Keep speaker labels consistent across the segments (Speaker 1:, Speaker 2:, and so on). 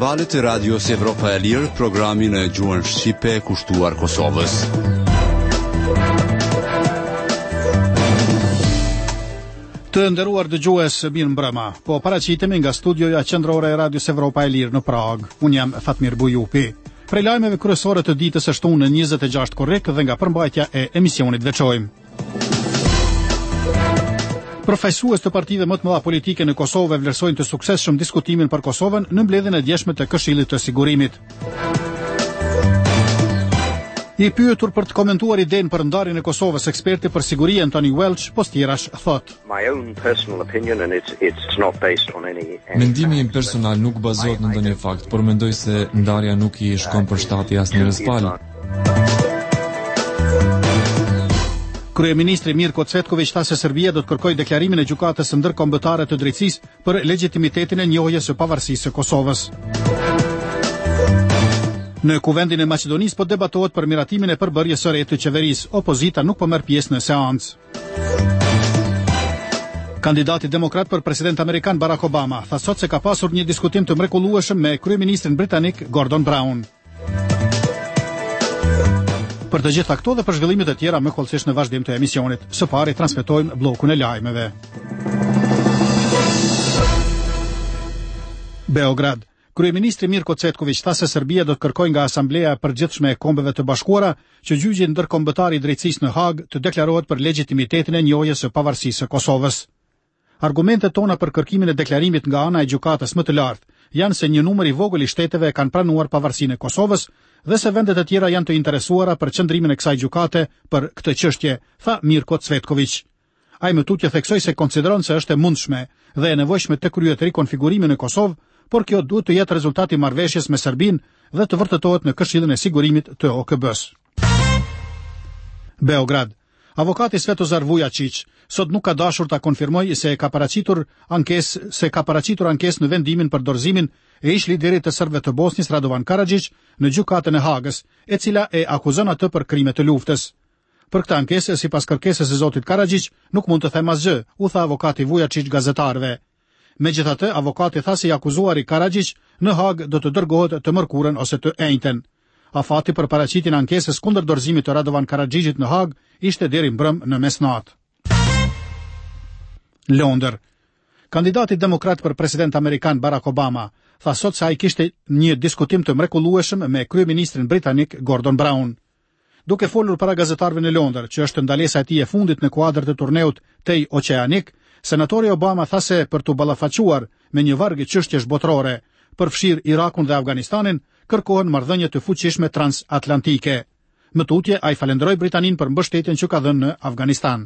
Speaker 1: valët e Radios Evropa e Lirë, programin e gjuhën shqipe kushtuar Kosovës.
Speaker 2: Të nderuar dëgjues, mirë mbrëma. Po paraqitemi nga studioja qendrore e Radios Evropa e Lirë në Prag. Unë jam Fatmir Bujupi. Prej lajmeve kryesore të ditës së shtunë 26 korrik dhe nga përmbajtja e emisionit veçojmë. Përfaqësues të partive më të mëdha politike në Kosovë vlerësojnë të suksesshëm diskutimin për Kosovën në mbledhjen e djeshme të Këshillit të Sigurimit. I pyetur për të komentuar idenë për ndarjen e Kosovës, eksperti për siguri Antoni Welch Postirash thot:
Speaker 3: Mendimi im personal nuk bazohet në ndonjë fakt, por mendoj se ndarja nuk i shkon për shtat i asnjërs palë.
Speaker 2: Kryeministri Mirko Cvetković tha se Serbia do të kërkojë deklarimin e gjykatës së ndërkombëtare të drejtësisë për legitimitetin e njohjes së pavarësisë së Kosovës. Në Kuvendin e Maqedonisë po debatohet për miratimin e përbërjes së re të qeverisë. Opozita nuk po merr pjesë në seancë. Kandidati demokrat për president amerikan Barack Obama tha sot se ka pasur një diskutim të mrekullueshëm me kryeministrin britanik Gordon Brown. Për të gjitha këto dhe për zhvillimet e tjera më kollësisht në vazhdim të emisionit. Së pari transmetojmë bllokun e lajmeve. Beograd. Kryeministri Mirko Cvetković tha se Serbia do të kërkojë nga Asambleja e Përgjithshme e Kombeve të Bashkuara që gjyqi ndërkombëtar i drejtësisë në Hag të deklarohet për legitimitetin e njohjes së pavarësisë së Kosovës. Argumentet tona për kërkimin e deklarimit nga ana e gjykatës më të lartë janë se një numër i vogël i shteteve kanë pranuar pavarësinë e Kosovës dhe se vendet e tjera janë të interesuara për qëndrimin e kësaj gjykate për këtë çështje, tha Mirko Cvetković. Ai më tutje theksoi se konsideron se është e mundshme dhe e nevojshme të kryhet rikonfigurimin në Kosovë, por kjo duhet të jetë rezultati i marrëveshjes me Serbinë dhe të vërtetohet në Këshillin e Sigurimit të OKB-s. Beograd. Avokati Svetozar Vujačić sot nuk ka dashur ta konfirmojë se ka paraqitur ankesë në vendimin për dorëzimin e ish liderit të serbëve të Bosnjës Radovan Karadžić në gjykatën e Hagës, e cila e akuzon atë për krime të luftës. Për këtë ankesë, sipas kërkesës së zotit Karadžić, nuk mund të them asgjë, u tha avokati Vujačić gazetarëve. Megjithatë, avokati tha se i akuzuari Karadžić në Hagë do të dërgohet të mërkurën ose të enjten. Afati për paraqitjen e ankesës kundër dorëzimit të Radovan Karadžićit në Hagë ishte deri mbrëm në mesnatë. Londër. Kandidati demokrat për president amerikan Barack Obama tha sot se ai kishte një diskutim të mrekullueshëm me kryeministrin britanik Gordon Brown. Duke folur para gazetarëve në Londër, që është ndalesa e tij e fundit në kuadër të turneut tej oqeanik, senatori Obama tha se për të ballafaquar me një varg çështjesh botërore, përfshir Irakun dhe Afganistanin, kërkohen marrëdhënie të fuqishme transatlantike. Më tutje, ai falenderoi Britaninë për mbështetjen që ka dhënë në Afganistan.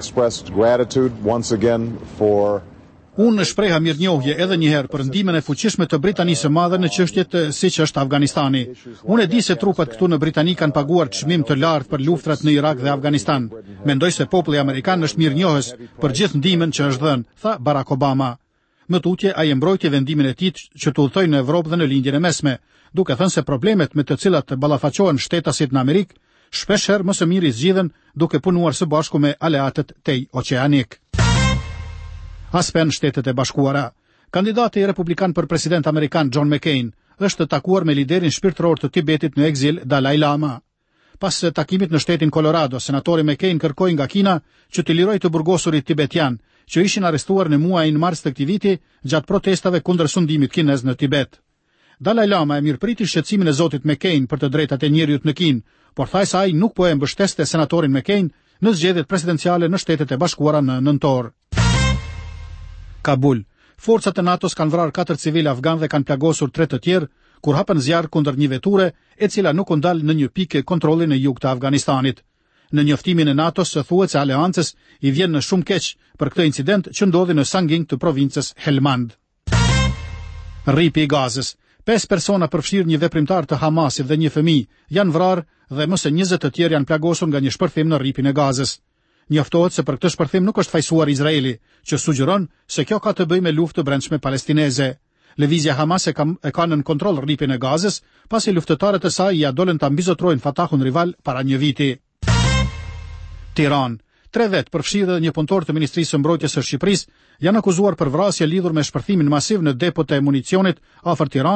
Speaker 2: Unë shpreha mirënjohje edhe një herë për ndihmën e fuqishme të Britanisë së Madhe në çështjet siç është Afganistani. Unë e di se trupat këtu në Britani kanë paguar çmim të lartë për luftrat në Irak dhe Afganistan. Mendoj se populli amerikan është mirënjohës për gjithë ndihmën që është dhënë, tha Barack Obama. Më tutje, ai mbrojti vendimin e tij që të udhtojë në Evropë dhe në lindjen e mesme, duke thënë se problemet me të cilat ballafaqohen shtetasit në Amerikë shpeshherë më së miri zgjidhen duke punuar së bashku me aleatët tej oqeanik. Aspen Shtetet e Bashkuara. Kandidati republikan për president amerikan John McCain është takuar me liderin shpirtëror të Tibetit në ekzil Dalai Lama. Pas takimit në shtetin Colorado, senatori McCain kërkoi nga Kina që të lirojë të burgosurit tibetian që ishin arrestuar në muajin mars të këtij viti gjatë protestave kundër sundimit kinez në Tibet. Dalai Lama e mirëpriti shqetësimin e zotit McCain për të drejtat e njerëzit në Kinë, por thaj se ai nuk po e mbështeste senatorin McCain në zgjedhjet presidenciale në Shtetet e Bashkuara në nëntor. Kabul. Forcat e NATO-s kanë vrarë 4 civil afgan dhe kanë plagosur 3 të tjerë kur hapën zjarr kundër një veture e cila nuk u ndal në një pikë kontrolli në jug të Afganistanit. Në njoftimin e NATO-s thuhet se aleancës i vjen në shumë keq për këtë incident që ndodhi në Sangin të provincës Helmand. Rripi i Gazës. 5 persona përfshirë një veprimtar të Hamasit dhe një fëmijë janë vrarë dhe më së 20 të tjerë janë plagosur nga një shpërthim në rripin e Gazës. Njoftohet se për këtë shpërthim nuk është fajsuar Izraeli, që sugjeron se kjo ka të bëjë me luftë të brendshme palestineze. Lëvizja Hamas e ka nën kontroll rripin e Gazës, pasi luftëtarët e saj ja dolën ta mbizotrojnë Fatahun rival para një viti. Tiranë. 3 vetë, përfshirë dhe një punëtor të Ministrisë së Mbrojtjes së Shqipërisë, janë akuzuar për vrasje lidhur me shpërthimin masiv në depot e municionit afër Tiranës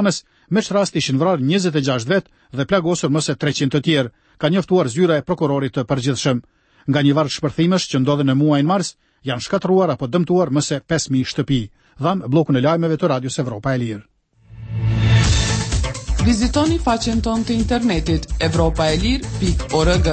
Speaker 2: Me që rast ishin vrarë 26 vet dhe plagosur më se 300 të tjerë, ka njoftuar zyra e prokurorit të përgjithshëm. Nga një varg shpërthimesh që ndodhen në muajin mars, janë shkatëruar apo dëmtuar më se 5000 shtëpi. Dhan bllokun e lajmeve të Radios Evropa e Lirë.
Speaker 4: Vizitoni faqen tonë të internetit europaelir.org.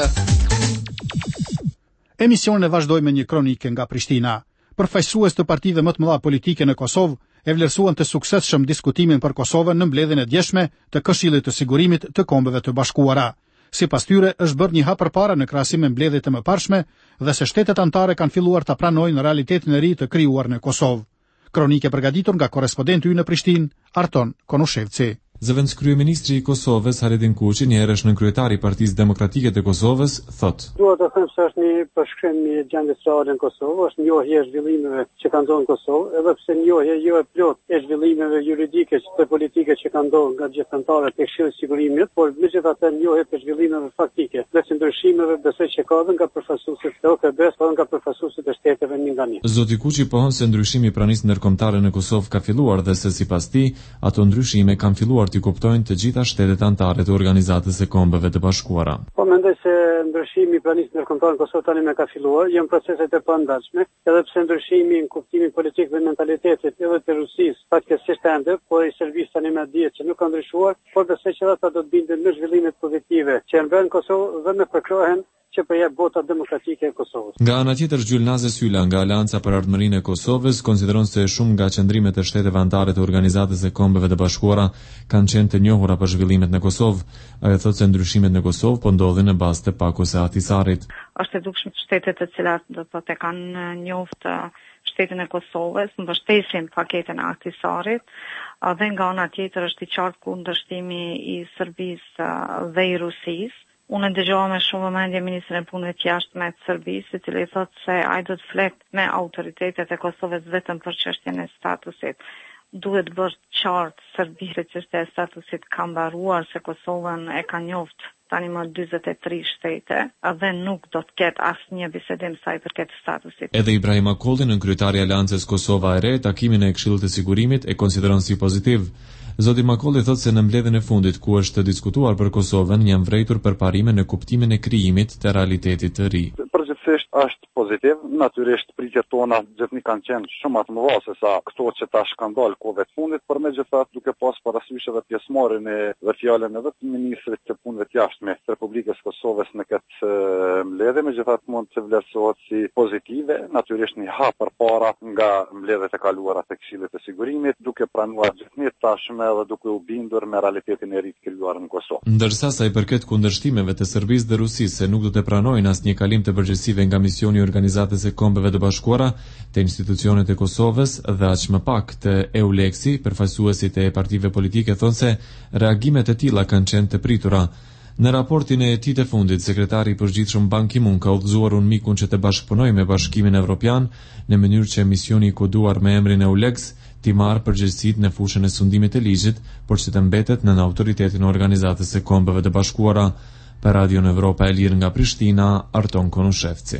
Speaker 2: Emisionin e vazhdoi me një kronike nga Prishtina. Përfaqësues të partive më të mëdha politike në Kosovë e vlerësuan të suksesshëm diskutimin për Kosovën në mbledhjen e djeshme të Këshillit të Sigurimit të Kombeve të Bashkuara. Sipas tyre, është bërë një hap përpara në krahasim me mbledhjet e mëparshme dhe se shtetet anëtare kanë filluar ta pranojnë realitetin e ri të krijuar në Kosovë. Kronike përgatitur nga korrespondenti ynë në Prishtinë, Arton Konushevci.
Speaker 3: Zëvendës kryeministri i Kosovës, Haredin Kuçi, një herësh në kryetari i Partisë Demokratike të Kosovës, thotë:
Speaker 5: Dua të them se është një përshkrim i gjendjes reale në Kosovë, është njohje e zhvillimeve që kanë ndodhur në Kosovë, edhe pse njohje jo e plotë e zhvillimeve juridike dhe politike që kanë ndodhur nga gjithë anëtarët e Këshillit të Sigurimit, por megjithatë njohje të zhvillimeve faktike, dhe të ndryshimeve besoj që ka dhe nga përfaqësuesit e OKB-s, po nga përfaqësuesit e shteteve një nga një.
Speaker 3: Zoti Kuçi pohon se ndryshimi i pranisë ndërkombëtare në Kosovë ka filluar dhe se sipas tij, ato ndryshime kanë filluar të kuptojnë të gjitha shtetet anëtare të Organizatës së Kombeve të Bashkuara.
Speaker 5: Po mendoj se ndryshimi i pranisë ndërkombëtare në Kosovë tani më ka filluar, janë proceset e pandashme, edhe pse ndryshimi në kuptimin politik dhe mentalitetit edhe të Rusisë faktikisht ende, por i Serbisë tani më dihet që nuk ka ndryshuar, por besoj që ata do të binden në zhvillimet pozitive që janë bërë në Kosovë dhe me përkrohen që përjep bota demokratike e Kosovës.
Speaker 3: Nga ana tjetër, Gjulnaze Sylla nga Aleanca për Ardhmërinë e Kosovës konsideron se shumë nga qendrimet e shteteve anëtare të Organizatës së Kombeve të Bashkuara kanë qenë të njohura për zhvillimet në Kosovë. Ajo thotë se ndryshimet në Kosovë po ndodhin në bazë të pakos së Ahtisarit.
Speaker 6: Është e dukshme shtetet të cilat do të thotë kanë njohur shtetin e Kosovës, mbështesin paketën e Ahtisarit, dhe nga ana tjetër është i qartë kundërshtimi i Serbisë dhe i Rusisë. Unë dëgjova me shumë vëmendje ministrin e punëve të jashtme të Serbisë, i cili thotë se ai do të flet me autoritetet e Kosovës vetëm për çështjen e statusit. Duhet bërë qartë Serbisë që çështja e statusit ka mbaruar, se Kosovën e ka njoft tani më 43 shtete, dhe nuk do të ketë asnjë bisedim sa i përket statusit.
Speaker 3: Edhe Ibrahim Akolli, kryetari i Aleancës Kosova e Re, takimin e Këshillit të Sigurimit e konsideron si pozitiv. Zoti Makolli thotë se në mbledhjen e fundit ku është diskutuar për Kosovën janë vrejtur përparime në kuptimin e krijimit të realitetit të ri.
Speaker 7: Përgjithsisht është pozitiv, natyrisht pritjet tona gjithnjë kanë qenë shumë më të mëdha se sa këto që tash kanë dalë kohëve të fundit, por megjithatë duke pas parasysh edhe pjesëmarrjen dhe fjalën edhe të ministrit të punëve të jashtme të Republikës Kosovës në këtë mbledhje, megjithatë mund të vlerësohet si pozitive, natyrisht një hap përpara nga mbledhjet e kaluara të Këshillit të Sigurimit, duke pranuar gjithnjë tashmë edhe duke u bindur me realitetin e ri të krijuar në Kosovë.
Speaker 3: Ndërsa sa i përket kundërshtimeve të Serbisë dhe Rusisë se nuk do të pranojnë asnjë kalim të përgjegjësive nga misioni i Organizatës së Kombeve të Bashkuara te institucionet e Kosovës dhe aq më pak të EULEX-i, përfaqësuesit e partive politike thonë se reagimet e tilla kanë qenë të pritura. Në raportin e tij të fundit, sekretari i përgjithshëm Ban Ki-moon ka udhëzuar mikun që të bashkëpunojë me Bashkimin Evropian në mënyrë që misioni i koduar me emrin EULEX të marrë përgjegjësitë në fushën e sundimit të ligjit, por që të mbetet në autoritetin e Organizatës së Kombeve të Bashkuara. Për Radio Evropa e Lirë nga Prishtina, Arton Konushevci.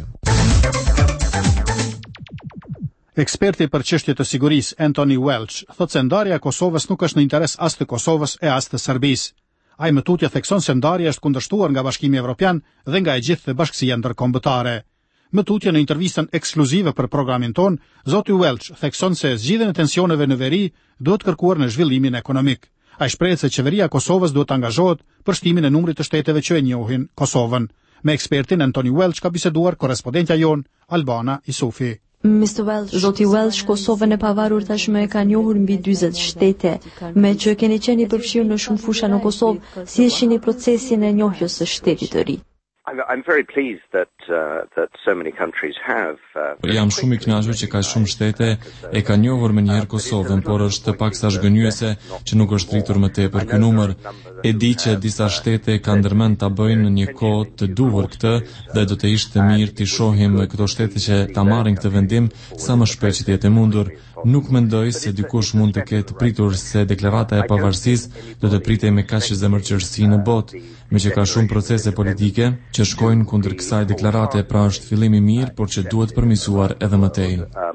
Speaker 2: Eksperti për çështje të sigurisë Anthony Welch thotë se ndarja e Kosovës nuk është në interes as të Kosovës e as të Serbisë. Ai më tutje thekson se ndarja është kundërshtuar nga Bashkimi Evropian dhe nga e gjithë bashkësia ndërkombëtare. Më tutje në intervistën ekskluzive për programin ton, zoti Welch thekson se zgjidhjen e tensioneve në veri duhet kërkuar në zhvillimin ekonomik. Ai shprehet se qeveria e Kosovës duhet të angazhohet për shtimin e numrit të shteteve që e njohin Kosovën. Me ekspertin Anthony Welch ka biseduar korrespondentja jon Albana Isufi.
Speaker 8: Zoti Welch, Kosovën e pavarur tashmë e ka njohur mbi 40 shtete, me që keni qenë i përfshirë në shumë fusha në Kosovë, si e shihni procesin e njohjes së shtetit të ri?
Speaker 9: I'm very pleased that so many countries have.
Speaker 3: Jam shumë i kënaqur që ka shumë shtete e ka njohur më njëherë Kosovën, por është paksa zhgënjyese që nuk është rritur më tepër ky numër. E di që disa shtete kanë ndërmend ta bëjnë në një kohë të duhur këtë dhe do të ishte mirë të shohim këto shtete që ta marrin këtë vendim sa më shpejt që të jetë mundur. Nuk mendoj se dikush mund të ketë pritur se deklarata e pavarësisë do të pritej me kaq zemërqërsi në botë, me që ka shumë procese politike që shkojnë kundër kësaj deklarate, pra është fillim i mirë, por që duhet përmirësuar edhe më tej.
Speaker 9: There are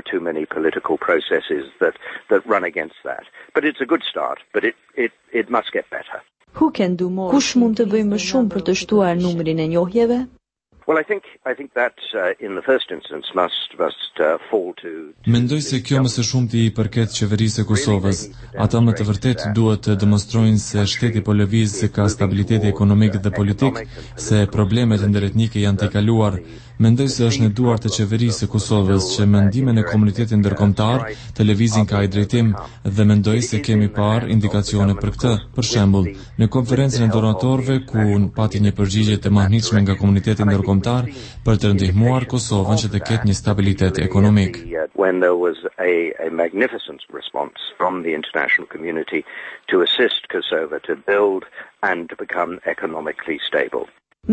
Speaker 9: too many political processes that run against that. But it's a good start, but it must get better.
Speaker 8: Who can do more? Kush mund të bëjë më shumë për të shtuar numrin e njohjeve?
Speaker 9: Well, I think that in the first instance must fall to.
Speaker 3: Mendoj se kjo më së shumti i përket qeverisë së Kosovës. Ata më të vërtet duhet të demonstrojnë se shteti po lëviz ka stabiliteti ekonomik dhe politik, se problemet ndërretnike janë të kaluar. Mendoj se është në duart të qeverisë së Kosovës që mendimin e komunitetit ndërkombëtar të lëvizin ka i drejtim dhe mendoj se kemi parë indikacione për këtë. Për shembull, në konferencën e donatorëve ku pati një përgjigje të mahnitshme nga komuniteti ndërkombëtar për të ndihmuar Kosovën që të ketë një stabilitet ekonomik.
Speaker 9: When there was a magnificent response from the international community to assist Kosovo to build and to become economically stable.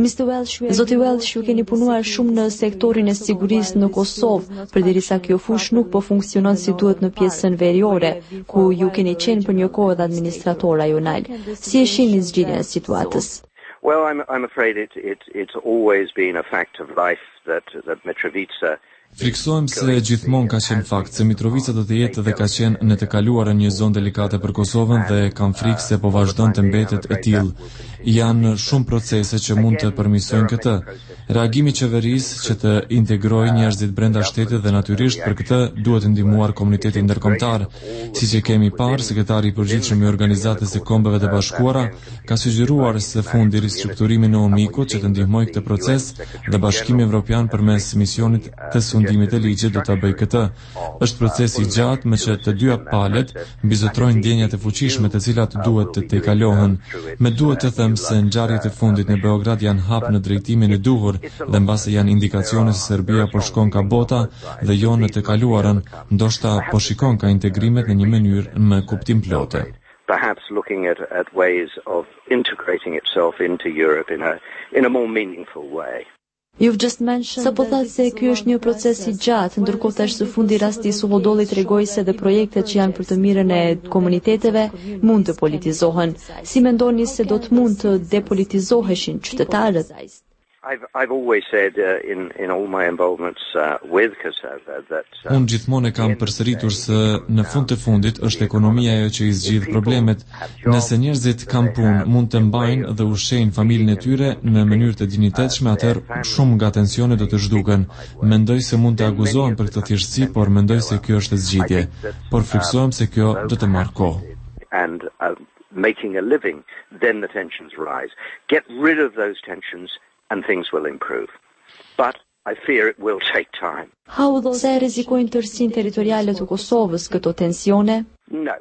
Speaker 8: Zoti Welsh, ju keni punuar shumë në sektorin e sigurisë në Kosovë, përderisa kjo fush nuk po funksionon si duhet në pjesën veriore, ku ju keni qenë për një kohë dhe administrator rajonal. Si e shihni zgjidhjen e situatës?
Speaker 9: Well, I'm afraid it's always been a fact of life that Mitrovica.
Speaker 3: Friksohem se gjithmonë ka qenë fakt se Mitrovica do të jetë dhe ka qenë në të kaluarën një zonë delikate për Kosovën dhe kam frikë se po vazhdon të mbetet e tillë. Janë shumë procese që mund të përmirësojnë këtë. Reagimi i qeverisë që të integrojë njerëzit brenda shtetit dhe natyrisht për këtë duhet të ndihmuar komuniteti ndërkombëtar. Siç e kemi parë, sekretari i përgjithshëm i Organizatës së Kombeve të Bashkuara ka sugjeruar së fundi ristrukturimin e UNMIK-ut që të ndihmojë këtë proces dhe Bashkimi Evropian përmes misionit të sundimit të ligjit do ta bëjë këtë. Është proces i gjatë me që të dyja palët mbizotrojnë ndjenjat e fuqishme të cilat duhet të tejkalohen. Me duhet të them se ngjarjet e fundit në Beograd janë hap në drejtimin e duhur dhe mbase janë indikacione se Serbia po shkon ka bota dhe jo në të kaluarën, ndoshta po shikon ka integrimet në një mënyrë me kuptim plotë.
Speaker 9: Perhaps looking at ways of integrating itself into Europe in a more meaningful way.
Speaker 8: Sa po thatë se ky është një proces i gjatë, ndërkohë tash së fundi rasti i Suhodollit tregoi se dhe projektet që janë për të mirën e komuniteteve mund të politizohen. Si mendoni se do të mund të depolitizoheshin qytetarët?
Speaker 9: I've always said in all my involvements with Kosovo that
Speaker 3: Unë gjithmonë e kam përsëritur se në fund të fundit është ekonomia ajo që i zgjidh problemet. Nëse njerëzit kanë punë, mund të mbajnë dhe ushqejnë familjen e tyre në mënyrë të dinjitetshme, atëherë shumë nga tensionet do të zhduken. Mendoj se mund të akuzohen për këtë thjeshtësi, por mendoj se kjo është zgjidhje. Por friksohem se kjo do të marrë kohë.
Speaker 9: And making a living, then the tensions rise. Get rid of those tensions and things will improve. But I fear it will take time.
Speaker 8: Sa e rrezikojnë tërësinë territoriale të Kosovës këto tensione?
Speaker 9: No.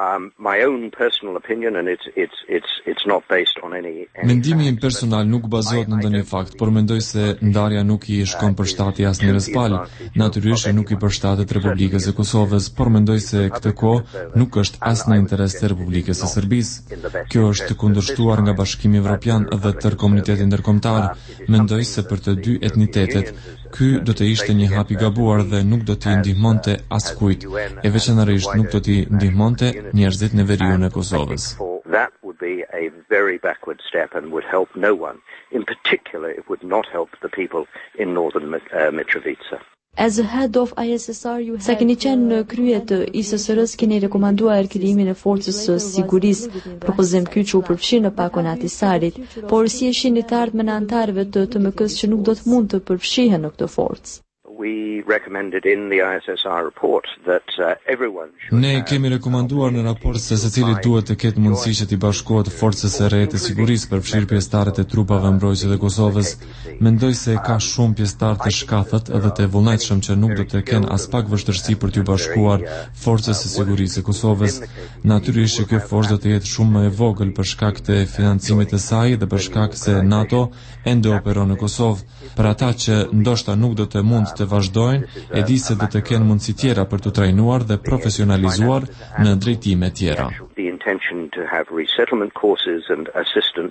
Speaker 9: My own personal opinion, and it's not based on any.
Speaker 3: Mendimi im personal nuk bazohet në ndonjë fakt, por mendoj se ndarja nuk i shkon përshtatje asnjërs palë. Natyrisht nuk i përshtatet Republikës së Kosovës, por mendoj se këtë kohë nuk është as në interes të Republikës së Serbisë. Kjo është kundërshtuar nga Bashkimi Evropian dhe tërë komuniteti ndërkombëtar. Mendoj se për të dy etnitetet ky do të ishte një hap i gabuar dhe nuk do t'i ndihmonte askujt, e veçanërisht nuk do t'i ndihmonte njerëzit në veriun e Kosovës.
Speaker 9: That would be a very backward step and would help no one. In particular, it would not help the people in northern Mitrovica.
Speaker 8: As a head of ISSR, sa keni qenë në krye të ISSR-s, keni rekomanduar krijimin e forcës së sigurisë, propozim ky që u përfshi në pakon e Ahtisarit, por si e shihni të ardhmen e antarëve të TMK-s që nuk do të mund të përfshihen në këtë forcë?
Speaker 9: We recommended in the ISSR report that everyone should.
Speaker 3: Ne kemi rekomanduar në raport se secili duhet të ketë mundësi që t'i bashkohet forcës së re të sigurisë për fshirë pjesëtarët e trupave mbrojtëse të Kosovës. Mendoj se ka shumë pjesëtarë të shkathët edhe të vullnetshëm që nuk do të kenë as pak vështirësi për t'u bashkuar forcës së sigurisë së Kosovës. Natyrisht që kjo forcë do të jetë shumë më e vogël për shkak të financimit të saj dhe për shkak se NATO ende operon në Kosovë. Për ata që ndoshta nuk do të mund të vazhdojnë, e di se do të kenë mundësi tjera për të trajnuar dhe profesionalizuar në drejtime tjera.
Speaker 9: The intention to have resettlement courses and assistance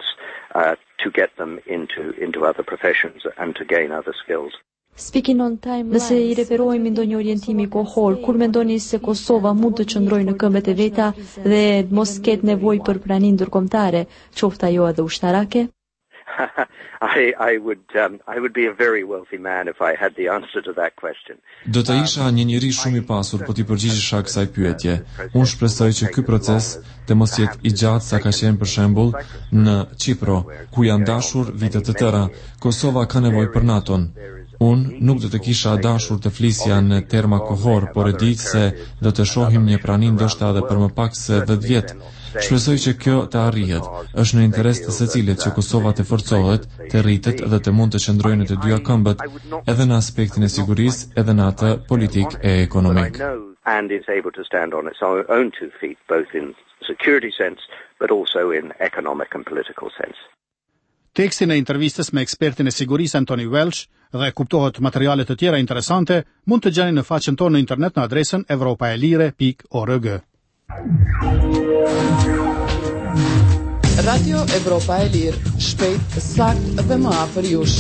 Speaker 9: to get them into other professions and to gain other skills.
Speaker 8: Speaking on time, nëse i referohemi ndonjë orientimi kohor, kur mendoni se Kosova mund të qëndrojë në këmbët e veta dhe mos ketë nevojë për praninë ndërkombëtare, qoftë ajo edhe ushtarake?
Speaker 9: I would be a very wealthy man if I had the answer to that question.
Speaker 3: Do të isha një njeri shumë I pasur, po t'i përgjigjesha kësaj pyetje. Unë shpresoj që ky proces të mos jetë I gjatë sa ka qenë për shembull në Çipro, ku janë dashur vite të tëra. Kosova ka nevojë për NATO-n. Unë nuk do të kisha dashur të flisja në terma kohor, por e di se do të shohim një prani ndoshta edhe për më pak se 10 vjet. Shpresoj që kjo të arrihet. Është në interes të secilit që Kosova të forcohet, të rritet dhe të mund të qëndrojë në të dyja këmbët, edhe në aspektin e sigurisë, edhe në atë politik e ekonomik.
Speaker 9: And is able to stand on its own 2 feet, both in security sense, but also in economic and political sense.
Speaker 2: Tekstin e intervistës me ekspertin e sigurisë Anthony Welsh dhe kuptohet materiale të tjera interesante mund të gjeni në faqen tonë në internet në adresën evropaelire.org.
Speaker 4: Radio Evropa e Lirë, shpejt, sakt dhe më afër jush.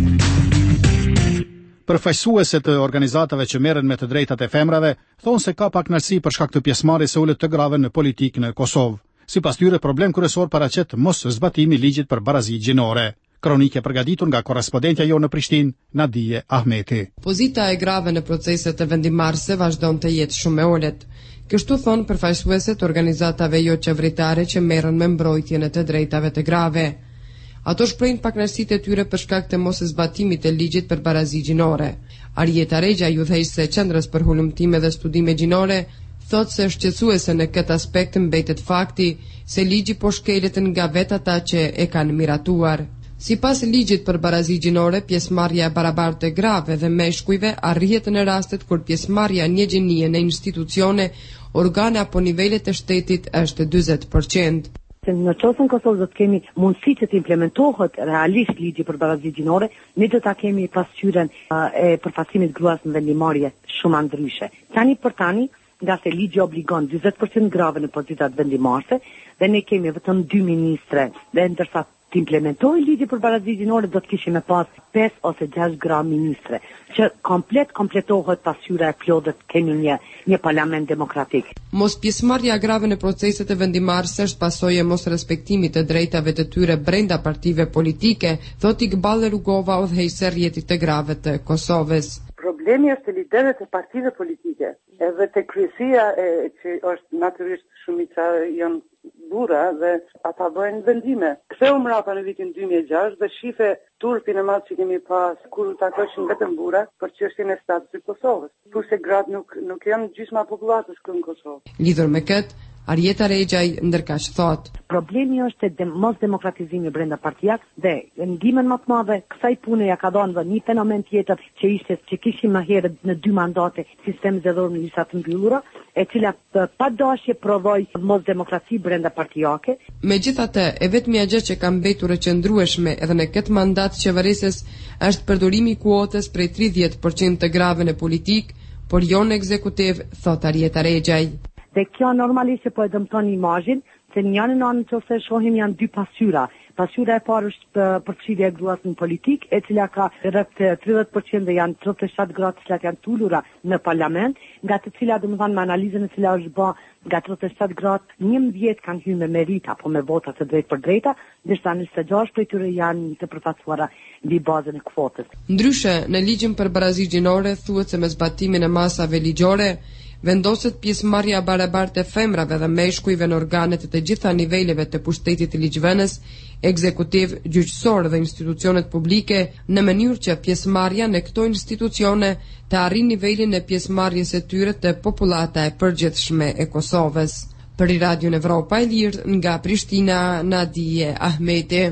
Speaker 2: Përfaqësueset të organizatave që merren me të drejtat e femrave thonë se ka pak kënaqësi për shkak të pjesëmarrjes së ulët të grave në politikën e Kosovë. Sipas tyre, problem kryesor paraqet mos zbatimi I ligjit për barazi gjinore. Kronike përgatitur nga korrespondentja jonë në Prishtinë, Nadije Ahmeti.
Speaker 10: Pozita e grave në proceset e vendimarrëse vazhdon të jetë shumë e ulët. Kështu thonë përfaqësueset organizatave jo qeveritare që merren me mbrojtjen e të drejtave të grave. Ato shprehin pakënaqësitë e tyre për shkak të mos zbatimit të ligjit për barazi gjinore. Arjeta Regja, udhëheqëse e Qendrës për Hulumtime dhe Studime Gjinore, thotë se shqetësuese në këtë aspekt mbetet fakti se ligji po shkelet nga vetë ata që e kanë miratuar. Sipas ligjit për barazi gjinore, pjesëmarrja e barabartë e grave dhe meshkujve arrihet në rastet kur pjesëmarrja në gjenie në institucione, organe apo nivele të shtetit është 40%.
Speaker 11: Në qoftë Kosovë do të kemi mundësi që të implementohet realisht ligji për barazi gjinore, ne do ta kemi pasqyrën e përfaqësimit gruas në vendimarrje shumë ndryshe. Tani për tani, nga se ligji obligon 40% grave në pozitat vendimarrëse dhe ne kemi vetëm 2 ministre, dhe ndërsa të implementojë ligji për barazi gjinore do të kishim pas 5 ose 6 gra ministre, që kompletohet pasqyra e plotë, kemi një parlament demokratik.
Speaker 10: Mos pjesëmarrja grave në proceset e vendimarrëse është pasojë e mos respektimit të drejtave të tyre brenda partive politike, thotë Iqbal Rugova, udhëheqëse rrjetit të grave të Kosovës.
Speaker 12: Problemi është të liderëve të partive politike, edhe të kryesia që është natyrisht shumica janë burra dhe ata bëjnë vendime. Ktheu mrapa në vitin 2006 dhe shife turpin e madh që kemi pas kur takojshin vetëm burra për çështjen e statusit të Kosovës. Kurse gratë nuk janë gjysma e popullatës këtu në Kosovë.
Speaker 10: Lidhur me këtë, Arjeta Regjaj ndërkaq thot:
Speaker 11: Problemi është te mos demokratizimi brenda partijave dhe ndihmën më të madhe kësaj pune ja ka dhënë një fenomen tjetër që kishim më herët në 2 mandate sistem zgjedhor në lista të mbyllura, e cila pa dashje provoi mos demokraci brenda partijake.
Speaker 10: Megjithatë, e vetmja gjë që ka mbetur e qëndrueshme edhe në këtë mandat qeverisës është përdorimi I kuotës prej 30% të grave në politik, por jo në ekzekutiv, thot Arjeta Regjaj.
Speaker 11: Dhe kjo normalisht që po e dëmton imazhin, se në janë nëse shohim janë 2 pasqyra. Pasqyra e parë është përfshirja e gruas në politik, e cila ka rreth 30% dhe janë 37 gra të cilat janë tulura në parlament, nga të cilat domethënë me analizën e cila është bë nga 37 gra, 11 kanë hyrë me merit apo me vota të drejtë për drejta, ndërsa 26 prej tyre janë të përfaqësuara mbi bazën e kvotës.
Speaker 10: Ndryshe, në ligjin për barazi gjinore thuhet se me zbatimin e masave ligjore vendoset pjesëmarrja barabartë e femrave dhe meshkujve në organet e të gjitha niveleve të pushtetit të ligjvënës, ekzekutiv, gjyqësor dhe institucionet publike, në mënyrë që pjesëmarrja në këto institucione të arrijë nivelin e pjesëmarrjes së tyre të popullata e përgjithshme e Kosovës. Për Radio Evropa e Lirë nga Prishtina, Nadije Ahmeti.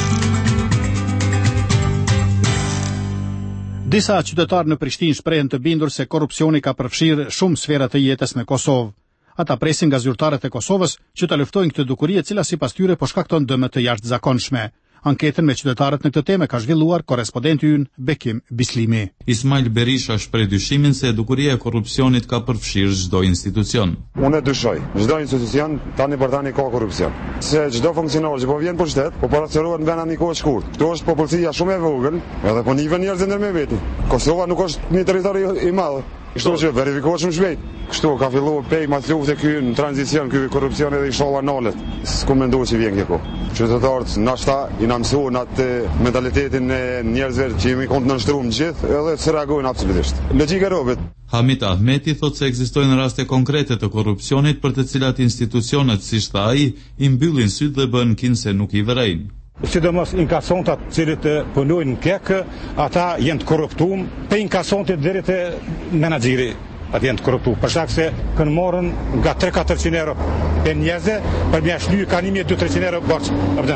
Speaker 2: Disa qytetarë në Prishtinë shprehen të bindur se korrupsioni ka përfshirë shumë sfera të jetës në Kosovë. Ata presin nga zyrtarët e Kosovës që ta luftojnë këtë dukuri e cila sipas tyre po shkakton dëme të jashtëzakonshme. Anketën me qytetarët në këtë temë ka zhvilluar korrespondenti ynë Bekim Bislimi.
Speaker 13: Ismail Berisha shpreh dyshimin se dukuria e korrupsionit ka përfshirë çdo institucion.
Speaker 14: Unë dyshoj, çdo institucion tani për tani ka korrupsion. Se çdo funksionar që po vjen për shtet, po paraqërohet në vend aniko të shkurt. Kto është popullsia shumë e vogël, edhe po niven njerëz ndër me veti. Kosova nuk është një territor I madh. Kështu që verifikohet shumë shpejt. Kështu ka filluar pej mas lufte ky në tranzicion, ky korrupsion edhe inshallah nalet. S'ku mendoj se vjen kjo. Qytetarët nashta i na mësuan atë mentalitetin e njerëzve që jemi kontë nënshtruar në gjithë edhe se reagojnë absolutisht. Logjika robet.
Speaker 13: Hamit Ahmeti thot se ekzistojnë raste konkrete të korrupsionit për të cilat institucionet, siç tha ai, i mbyllin syt dhe bën kin se nuk i vërejnë.
Speaker 15: Sidomos inkasontat cilët punojnë në kek, ata janë të korruptuar, pe inkasontit deri te menaxheri, ata janë të korruptuar. Për shkak se kanë marrën nga 3-400 euro pe njerëzve, për mja shlyr kanë 1-2-300 euro borx.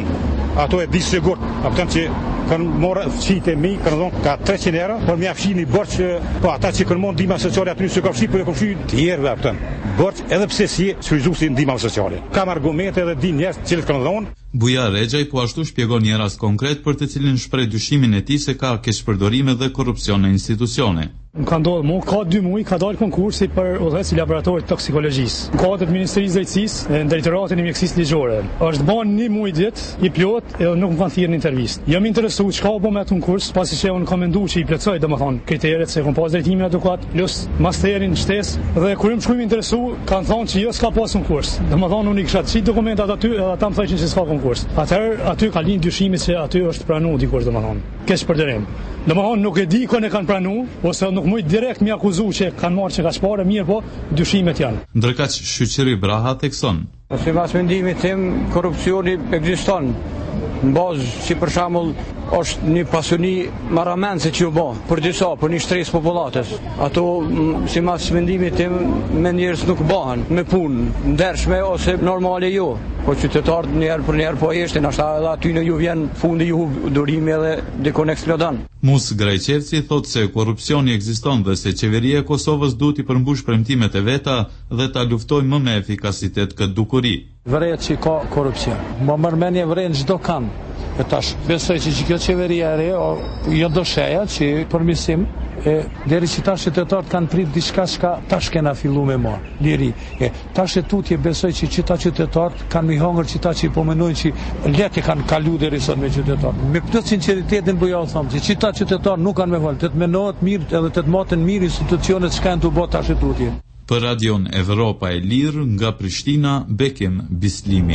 Speaker 15: Ato e di sigurt, që kanë marrë fshite mi, kanë dhënë ka 300 euro, por mja fshini borx, po ata që kanë marrë ndihmë sociale aty s'e kanë fshi, por e kanë fshi të tjerëve borx, edhe pse si shfryzuesi ndihmë sociale. Kam argumente edhe di njerëz që kanë dhënë.
Speaker 13: Buja Rexhaj po ashtu shpjegon një rast konkret për të cilin shpreh dyshimin e tij se ka keqpërdorime dhe korrupsion në institucione.
Speaker 16: Ka ndodhur, ka 2 muaj ka dalë konkursi për udhëhec i laboratorit toksikologjisë. Ka të Ministrisë së Drejtësisë, drejtoratin e mjekësisë ligjore. Është bën 1 muaj ditë i plot edhe nuk më kanë thirrë në intervistë. Jam interesuar çka u bë me atë konkurs, pasi që unë kam menduar që i plotësoj domethënë kriteret se kam pas drejtimin adekuat, plus masterin shtesë dhe kur më shkruajmë interesu, kanë thonë që jo s'ka pas konkurs. Domethënë unë kisha çit dokumentat aty edhe ata më thoshin se s'ka konkurs. Atëherë aty ka lind dyshimi se aty është pranuar dikush domethënë. Keqpërdorim. Domethënë nuk e di ku ne kanë pranuar ose nuk mund direkt më akuzu që kanë marrë që ka shparë mirë, po dyshimet janë.
Speaker 13: Ndërkaq Shqyqëri Braha thekson.
Speaker 17: Sipas mendimit tim, korrupsioni ekziston. Në bazë që për shembull është një pasuni marramendse që u bë për disa, për një shtresë popullatës. Ato sipas mendimit tim me njerëz nuk bëhen me punë ndershme ose normale jo. Po qytetarët njerë për njerë po eshtin, ashta edhe aty në ju vjen fundi ju durimi edhe dikon eksplodan.
Speaker 13: Mus Grajqevci thot se korrupsioni ekziston dhe se qeveria e Kosovës duhet i përmbush premtimet e veta dhe ta luftojë më me efikasitet këtë dukuri.
Speaker 18: Vëret që ka korrupsion. Më mërmenje vëren çdo kan. E tash besoj që kjo qeveria e re jo do sheja që përmirësim deri që tash qytetarët kanë prit diçka që tash kena fillu me marë, liri. Tash e tutje besoj që qita qytetarët kanë mi hangër qita që i pomenojnë që leke kanë kalu deri sot me qytetarët. Me plot sinceritetin bëja u thamë që qita qytetarët nuk kanë me valë, të menohet mirë edhe të maten mirë institucionet që kanë të bo tash e tutje.
Speaker 13: Për Radion Evropa e Lirë, nga Prishtina, Bekim Bislimi.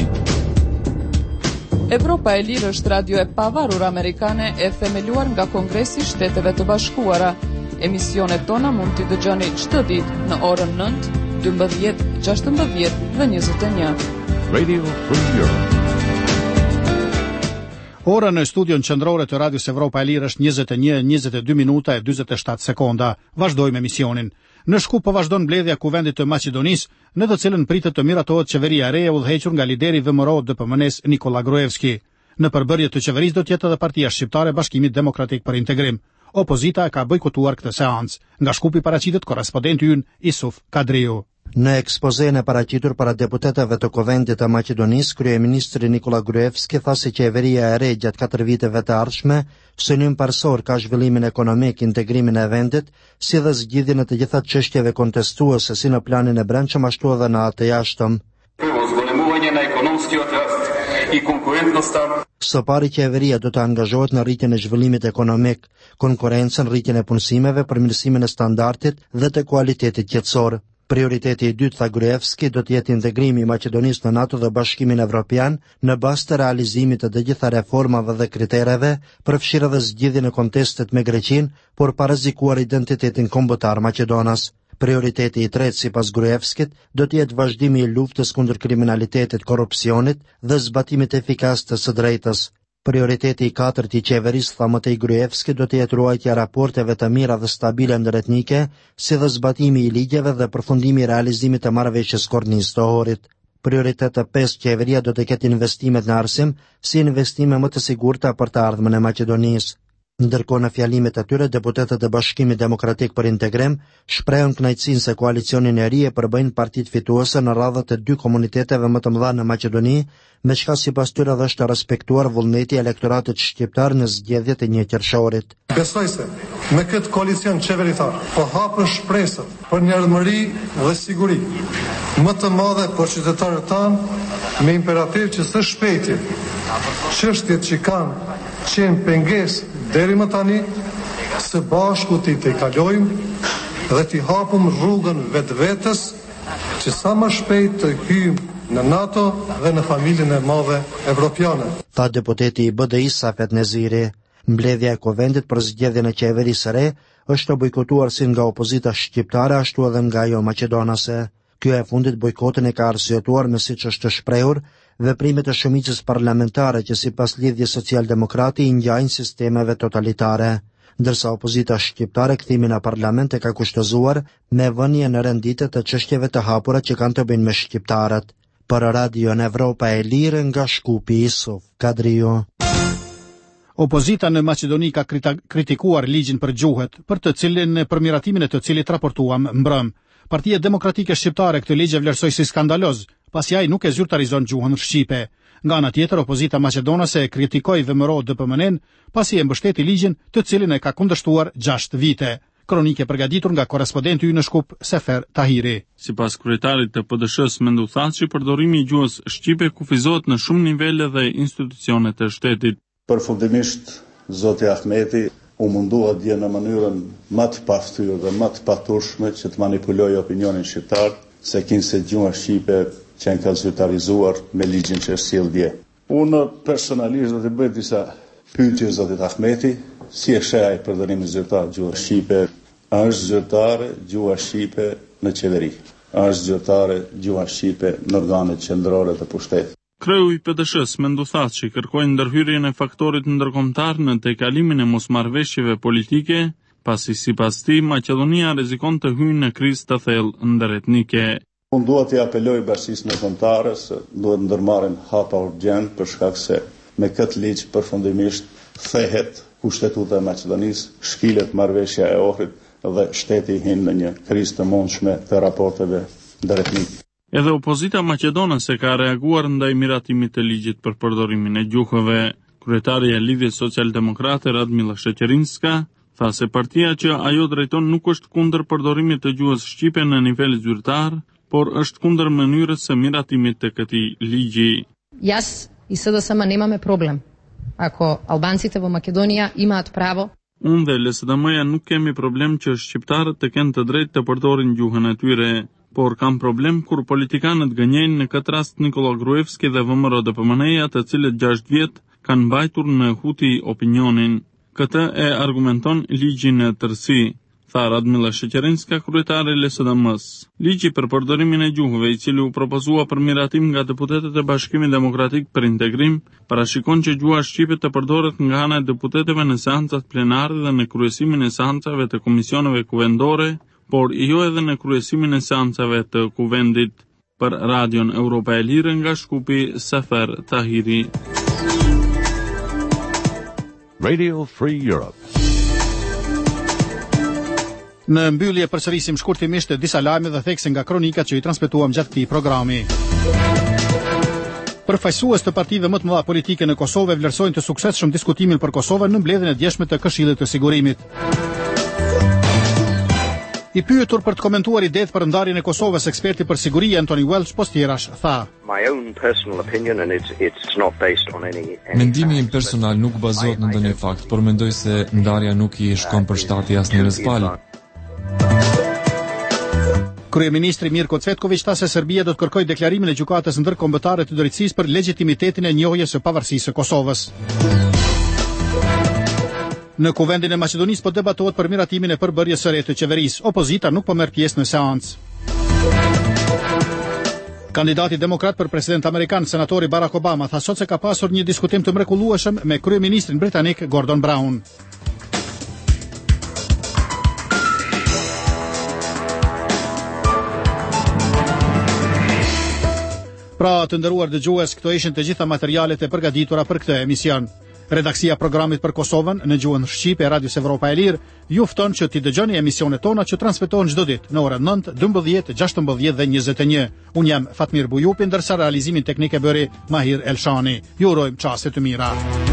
Speaker 4: Evropa e Lirë është radio e pavarur amerikane e themeluar nga Kongresi i Shteteve të Bashkuara. Emisionet tona mund t'i dëgjoni çdo ditë në orën 9, 12, 16 dhe 21.
Speaker 1: Radio Free Europe.
Speaker 2: Ora në studion qendrore të Radios Evropa e Lirë është 21:22 minuta e 47 sekonda. Vazhdojmë emisionin. Në Shkup po vazhdon mbledhja kuvendit të Maqedonisë, në të cilën pritet të miratohet qeveria e re e udhëhequr nga lideri VMRO DPMN-s Nikola Gruevski. Në përbërje të qeverisë do të jetë edhe Partia Shqiptare Bashkimi Demokratik për Integrim. Opozita ka bojkotuar këtë seancë. Nga Shkupi paraqitet korrespondenti ynë Isuf Kadriu.
Speaker 19: Në ekspozen e paraqitur para deputetëve të Kuvendit të Maqedonisë, kryeministri Nikola Gruevski tha se qeveria e re gjatë 4 viteve të ardhshme synim parsor ka zhvillimin ekonomik, integrimin e vendit, si dhe zgjidhjen e të gjitha çështjeve kontestuese si në planin e brendshëm ashtu edhe në atë jashtëm. Së pari qeveria do të angazhohet në rritjen e zhvillimit ekonomik, konkurrencën, rritjen e punësimeve, përmirësimin e standardit dhe të kualitetit qetësor. Prioriteti i dytë, tha Gruevski, do të jetë integrimi i Maqedonisë në NATO dhe Bashkimin Evropian në bazë të realizimit të gjitha reformave dhe kritereve, përfshirë edhe zgjidhjen e kontestit me Greqinë, por pa rrezikuar identitetin kombëtar maqedonas. Prioriteti i tretë, sipas Gruevskit, do të jetë vazhdimi i luftës kundër kriminalitetit, korrupsionit dhe zbatimit efikas të së drejtës. Prioriteti i katërt i qeverisë, tha Matej Gruevski, do të jetë ruajtja e raporteve të mira dhe stabile ndëretnike, si dhe zbatimi i ligjeve dhe përfundimi i realizimit të marrëveshjes kornistorit. Prioritet të 5, qeveria do të ketë investimet në arsim, si investime më të sigurta për të ardhmen e Maqedonisë. Ndërkohë në fjalimet e tyre, deputetët e Bashkimit Demokratik për Integrim shprehën kënaqësinë se koalicioni i ri e përbën partitë fituese në radhët e 2 komuniteteve më të mëdha në Maqedoni, me çka sipas tyre është të respektuar vullneti i elektoratit shqiptar në zgjedhjet e 1 qershorit.
Speaker 20: Besoj se me këtë koalicion qeveritar po hapën shpresat për një ardhmëri dhe siguri më të madhe për qytetarët tanë, me imperativ që së shpejti çështjet që kanë qenë pengesë deri më tani, së bashku t'i kalojmë dhe t'i hapum rrugën vetvetes që sa më shpejt të hyjmë në NATO dhe në familjen e madhe evropiane.
Speaker 19: Tha deputeti i BDI-s Safet Neziri. Mbledhja e Kuvendit për zgjedhjen e qeverisë së re është bojkotuar si nga opozita shqiptare ashtu edhe nga ajo maqedonase. Kjo e fundit bojkotën e ka arsyetuar me siç është shprehur veprimet e shumicës parlamentare që sipas lidhjes socialdemokrati i ngjajnë sistemeve totalitare, ndërsa opozita shqiptare kthimin në parlament e ka kushtëzuar me vënie në renditje të çështjeve të hapura që kanë të bëjnë me shqiptarët. Për Radion Evropa e Lirë nga Shkupi Isuf Kadriu.
Speaker 2: Opozita në Maqedoni ka kritikuar ligjin për gjuhët, për të cilin përmiratimin e të cilit raportuam mbrëm. Partia Demokratike Shqiptare këtë ligj e vlerësoi si skandaloz, pasi ai nuk e zyrtarizon gjuhën shqipe. Nga ana tjetër, opozita maqedonase e kritikoi vëmëro DPMN, pasi e mbështeti ligjin të cilin e ka kundërshtuar 6 vite. Kronike përgatitur nga korrespondenti ynë në Shkup, Sefer Tahiri.
Speaker 21: Sipas kryetarit të PDSH-s Mendu Thaçi, përdorimi i gjuhës shqipe kufizohet në shumë nivele dhe institucione të shtetit.
Speaker 22: Përfundimisht, Zoti Ahmeti u mundua dje në mënyrën më të paftyrë dhe më të paturshme që të manipulojë opinionin shqiptar, se kinse gjuha shqipe që ka zyrtarizuar me ligjin që sjell dje. Unë personalisht do të bëj disa pyetje Zotit Ahmeti, si e sheh ai përdorimin zyrtar gjuha shqipe? A është zyrtare gjuha shqipe në qeveri? A është zyrtare gjuha shqipe në organet qendrore të pushtetit?
Speaker 21: Kreu i PDSH-s Mendu Thaçi kërkoi ndërhyrjen e faktorit ndërkombëtar në tejkalimin e mosmarrëveshjeve politike, pasi sipas tij Maqedonia rrezikon të hyjë në krizë të thellë ndëretnike.
Speaker 22: Unë dua të apeloj bashkisë ndërkombëtare se duhet ndërmarrin hapa urgjent për shkak se me këtë ligj përfundimisht thehet kushtetuta e Maqedonisë, shkilet marrëveshja e Ohrit dhe shteti hin në një krizë të mundshme të raporteve ndëretnike.
Speaker 21: Edhe opozita maqedonase ka reaguar ndaj miratimit të ligjit për përdorimin e gjuhëve. Kryetari i Lidhjes Socialdemokrate Radmila Sheqerinska tha se partia që ajo drejton nuk është kundër përdorimit të gjuhës shqipe në nivel zyrtar, por është kundër mënyrës së miratimit të këtij ligji.
Speaker 23: Јас и СДСМ немаме проблем. Ако албанците во Македонија имаат право.
Speaker 21: Unë dhe LSDM-ja nuk kemi problem që shqiptarët të kenë të drejtë të përdorin gjuhën e tyre, por kam problem kur politikanët gënjejnë, në këtë rast Nikola Gruevski dhe VMRO DPMN-ja, të cilët 6 vjet kanë mbajtur në huti opinionin. Këtë e argumenton ligji në tërësi, tha Radmila Sheqerinska, kryetare e LSDM-s. Ligji për përdorimin e gjuhëve, i cili u propozua për miratim nga deputetët e Bashkimit Demokratik për Integrim, parashikon që gjuha shqipe të përdoret nga ana e deputetëve në seancat plenare dhe në kryesimin e seancave të komisioneve kuvendore, por jo edhe në kryesimin e seancave të kuvendit. Për Radion Evropa e Lirë nga Shkupi, Sefer Tahiri.
Speaker 1: Radio Free Europe.
Speaker 2: Në mbyllje përsërisim shkurtimisht disa lajme dhe thekse nga kronikat që i transmetuam gjatë këtij programi. Përfaqësues të partive më të mëdha politike në Kosovë vlerësojnë të suksesshëm diskutimin për Kosovën në mbledhjen e djeshme të Këshillit të Sigurimit. I pyetur për të komentuar idetë për ndarjen e Kosovës, eksperti për siguri Anthony Welsh Postierash tha:
Speaker 3: Mendimi im personal nuk bazohet në ndonjë fakt, por mendoj se ndarja nuk i shkon për shtati asnjërs palë.
Speaker 2: Kryeministri Mirko Cvetković tha se Serbia do të kërkojë deklarimin e gjykatës ndërkombëtare të drejtësisë për legitimitetin e njohjes së pavarësisë së Kosovës. Në Kuvendin e Maqedonisë po debatohet për miratimin e përbërjes së re të qeverisë. Opozita nuk po merr pjesë në seancë. Kandidati demokrat për president amerikan, senatori Barack Obama, tha sot se ka pasur një diskutim të mrekullueshëm me kryeministrin britanik Gordon Brown. Pra, të nderuar dëgjues, këto ishin të gjitha materialet e përgatitura për këtë emision. Redaksia programit për Kosovën në gjuhën shqipe e Radios Evropa e Lirë ju fton që t'i dëgjoni emisionet tona që transmetohen çdo ditë në orën 9, 12, 16 dhe 21. Unë jam Fatmir Bujupi, ndërsa realizimin teknik e bëri Mahir Elshani. Ju urojmë çaste të mira.